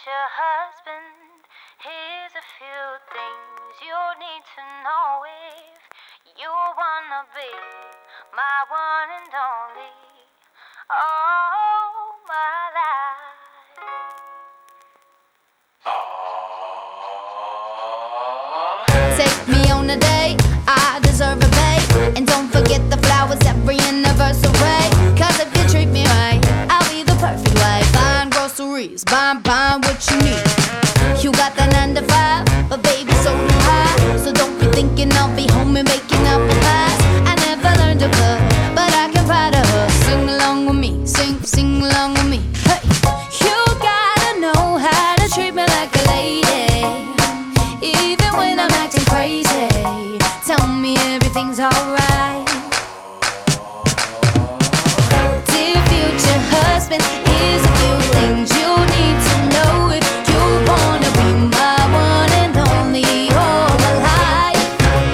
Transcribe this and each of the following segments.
future husband, here's a few things you need to know if you wanna be my one and only. Oh, my life. Take me on a date, I deserve a pay. And don't forget the flowers every anniversary. Cause if you treat me right, I'll be the perfect wife. Buying groceries, buying what you need. You got that 9 to 5, but baby so do I. So don't be thinking I'll be home and making up a past. I never learned to cook, but I can pie to her. Sing along with me, sing along with me. Hey, you gotta know how to treat me like a lady, even when I'm acting crazy. Tell me everything's alright. Dear future husband, here's a few things you need to know if you wanna be my one and only all my life.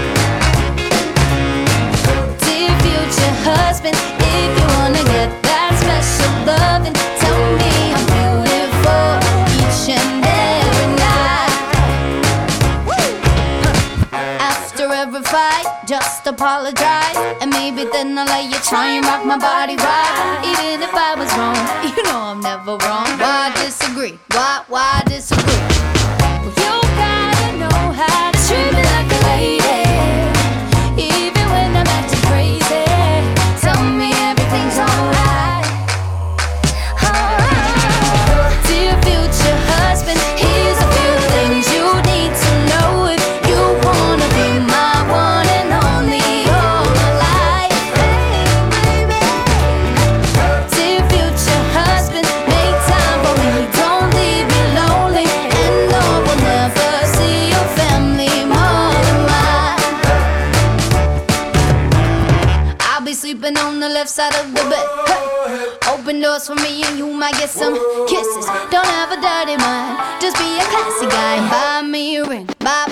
Dear future husband, if you wanna get that special loving, tell me I'm beautiful each and every night. After every fight, just apologize, and maybe then I'll let you try and rock my body right. Even if I was wrong, you know I'm never wrong. Why disagree? Why disagree? Well, you gotta know how to treat me like a lady, even when I'm acting crazy. Tell me everything's alright. Dear future husband, here's a few things you need to know if you wanna be my one and only all my life. Dear future husband, make time for me, don't leave me lonely, and no will never see your family more than mine. I'll be sleeping on the left side of the bed. Hey. Open doors for me and you might get some kisses. Don't have a dirty mind, just be a classy guy. Buy me a ring, buy